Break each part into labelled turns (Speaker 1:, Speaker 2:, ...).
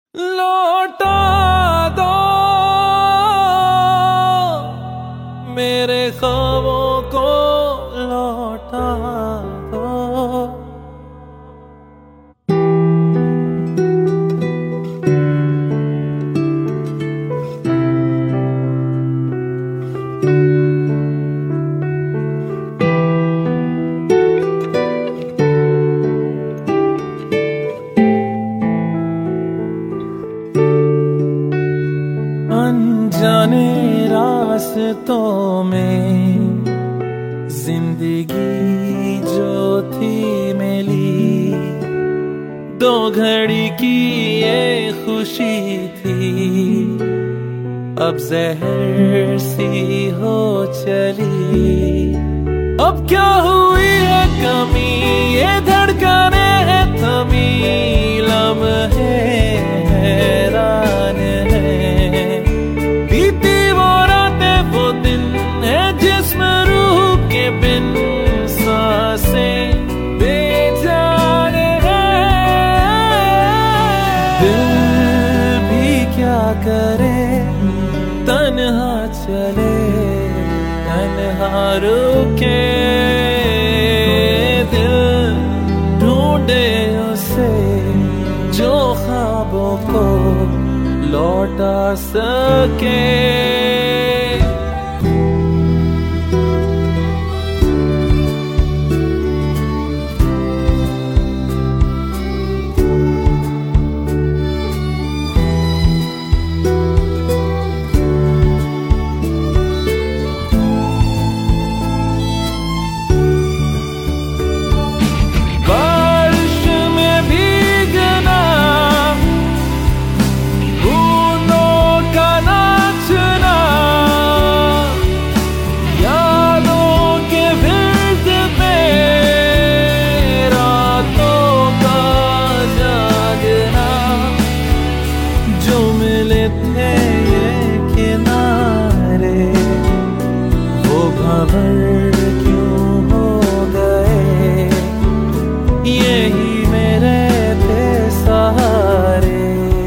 Speaker 1: लौटा दो मेरे ख्वाबों को, लौटा दो। अनजाने रास्तों में जिंदगी जो थी मिली, दो घड़ी की ये खुशी थी, अब जहर सी हो चली। अब क्या हुई है कमी, ये धड़कने हैं थमी, लम्हे हैरान है। बीती वो रातें वो दिन है जिसमें रूह के बिन सांसें बेजान है। दिल भी क्या करे, तन्हा चले तन्हा रुके। दिल ढूंढे उसे जो ख्वाबों को लौटा सके। क्यों हो गए, यही मेरे थे सहारे,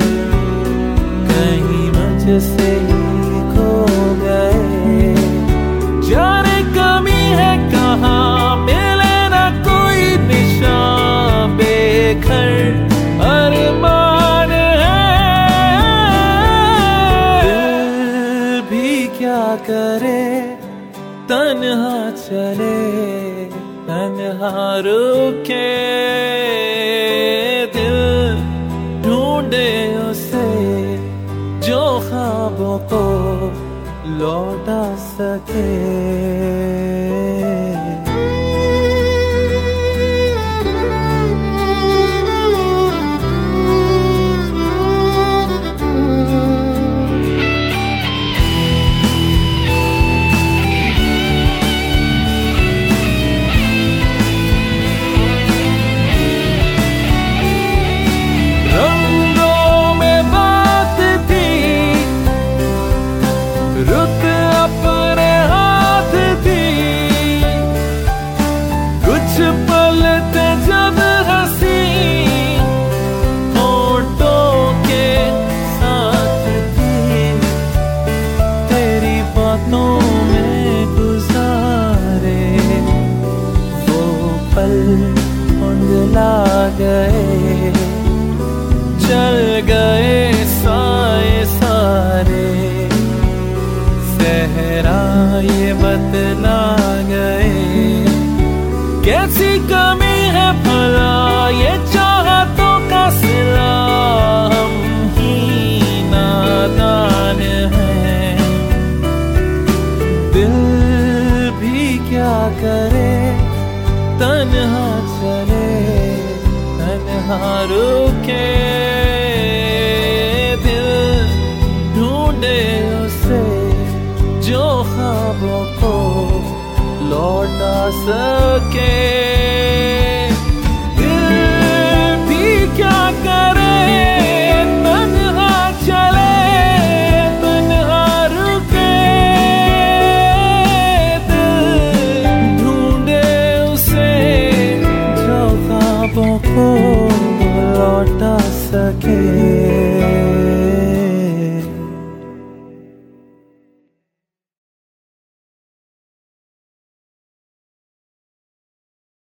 Speaker 1: कहीं मुझसे ही खो गए। जाने कमी है कहाँ, मिले ना कोई निशान, बेघर अरमान है। दिल भी क्या करे, तन्हा चले तन्हा रुके। दिल ढूंढे उसे जो ख्वाबों को लौटा सके। रुत अपने हाथ थी, कुछ पल थे जब हंसी होठों के साथ थी। तेरी बातों में गुजारे वो पल उंगला गए, जल गए साए सारे, सहरा ये बतला गए। कैसी कमी है भला ये चाहतों का सिला, हम ही नादान हैं। दिल भी क्या करे, तन्हा चले तन्हा रुके। दिल ढूंढे उसे जो ख्वाबों को लौटा सके। दिल भी क्या करे, तन्हा चले तन्हा रुके। दिल ढूंढे उसे जो ख्वाबों को